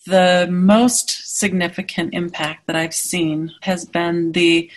The most significant impact that I've seen has been the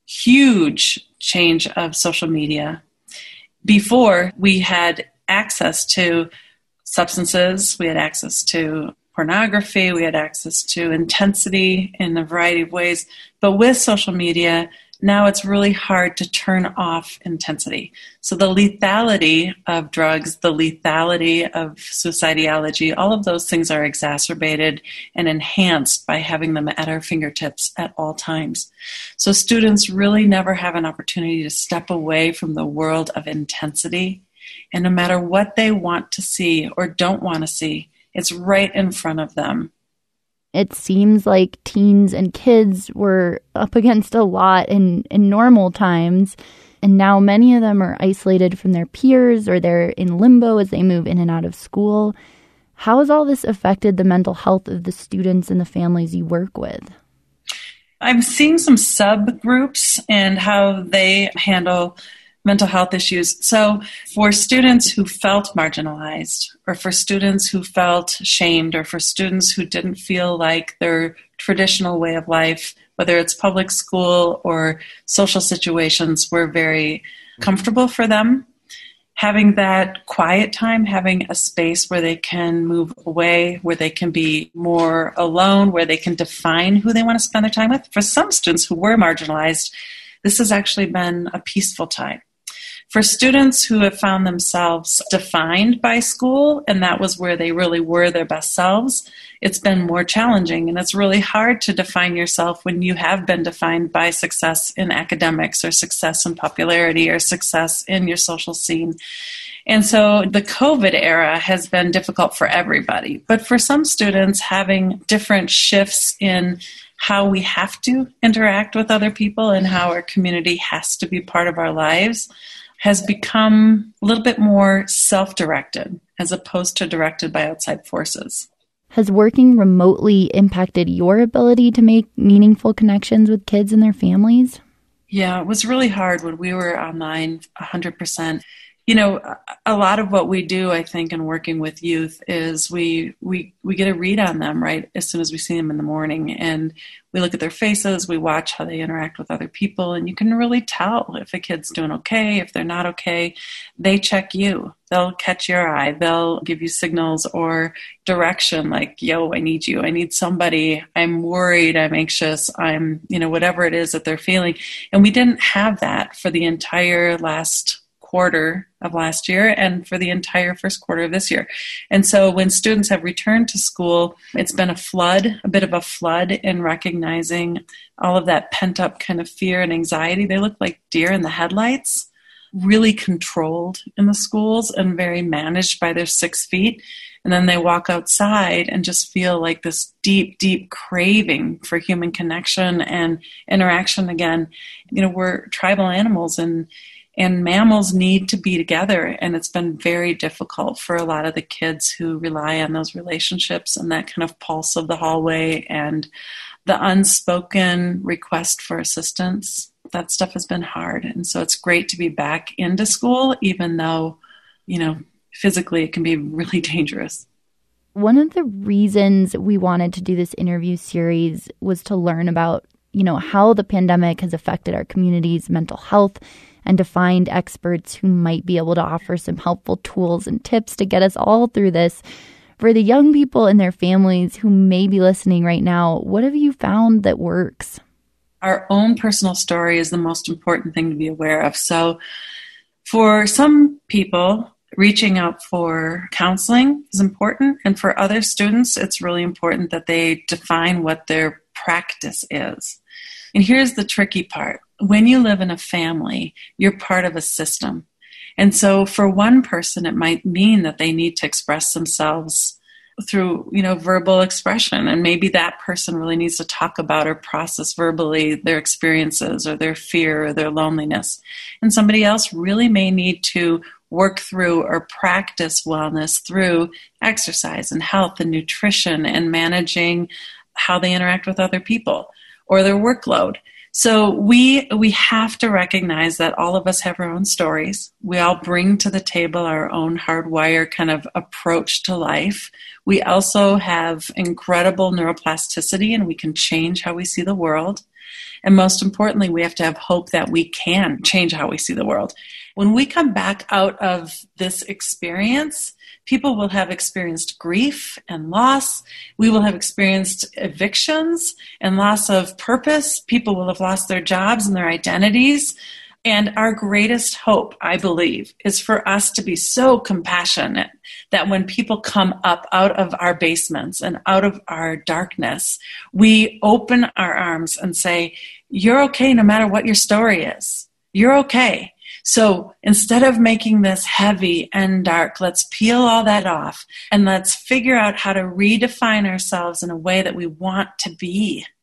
huge change of social media. Before, we had access to substances, we had access to pornography, we had access to intensity in a variety of ways. But with social media, now it's really hard to turn off intensity. So the lethality of drugs, the lethality of suicidality, all of those things are exacerbated and enhanced by having them at our fingertips at all times. So students really never have an opportunity to step away from the world of intensity. And no matter what they want to see or don't want to see, it's right in front of them. It seems like teens and kids were up against a lot in normal times, and now many of them are isolated from their peers or they're in limbo as they move in and out of school. How has all this affected the mental health of the students and the families you work with? I'm seeing some subgroups and how they handle mental health issues. So for students who felt marginalized, or for students who felt shamed, or for students who didn't feel like their traditional way of life, whether it's public school or social situations, were very comfortable for them, having that quiet time, having a space where they can move away, where they can be more alone, where they can define who they want to spend their time with. For some students who were marginalized, this has actually been a peaceful time. For students who have found themselves defined by school, and that was where they really were their best selves, it's been more challenging. And it's really hard to define yourself when you have been defined by success in academics or success in popularity or success in your social scene. And so the COVID era has been difficult for everybody. But for some students, having different shifts in how we have to interact with other people and how our community has to be part of our lives has become a little bit more self-directed as opposed to directed by outside forces. Has working remotely impacted your ability to make meaningful connections with kids and their families? Yeah, it was really hard when we were online 100%. You know, a lot of what we do, I think, in working with youth is we get a read on them, right, as soon as we see them in the morning. And we look at their faces, we watch how they interact with other people, and you can really tell if a kid's doing okay, if they're not okay. They check you. They'll catch your eye. They'll give you signals or direction like, yo, I need you. I need somebody. I'm worried. I'm anxious. Whatever it is that they're feeling. And we didn't have that for the entire last quarter of last year and for the entire first quarter of this year. And so when students have returned to school, it's been a bit of a flood in recognizing all of that pent up kind of fear and anxiety. They look like deer in the headlights, really controlled in the schools and very managed by their 6 feet. And then they walk outside and just feel like this deep, deep craving for human connection and interaction again. You know, we're tribal animals and mammals need to be together, and it's been very difficult for a lot of the kids who rely on those relationships and that kind of pulse of the hallway and the unspoken request for assistance. That stuff has been hard, and so it's great to be back into school, even though, physically it can be really dangerous. One of the reasons we wanted to do this interview series was to learn about, how the pandemic has affected our community's mental health and to find experts who might be able to offer some helpful tools and tips to get us all through this. For the young people and their families who may be listening right now, what have you found that works? Our own personal story is the most important thing to be aware of. So for some people, reaching out for counseling is important. And for other students, it's really important that they define what their practice is. And here's the tricky part. When you live in a family, you're part of a system. And so for one person, it might mean that they need to express themselves through, verbal expression. And maybe that person really needs to talk about or process verbally their experiences or their fear or their loneliness. And somebody else really may need to work through or practice wellness through exercise and health and nutrition and managing how they interact with other people or their workload. So we have to recognize that all of us have our own stories. We all bring to the table our own hardwired kind of approach to life. We also have incredible neuroplasticity, and we can change how we see the world. And most importantly, we have to have hope that we can change how we see the world. When we come back out of this experience, people will have experienced grief and loss. We will have experienced evictions and loss of purpose. People will have lost their jobs and their identities. And our greatest hope, I believe, is for us to be so compassionate that when people come up out of our basements and out of our darkness, we open our arms and say, you're okay no matter what your story is. You're okay. So instead of making this heavy and dark, let's peel all that off and let's figure out how to redefine ourselves in a way that we want to be.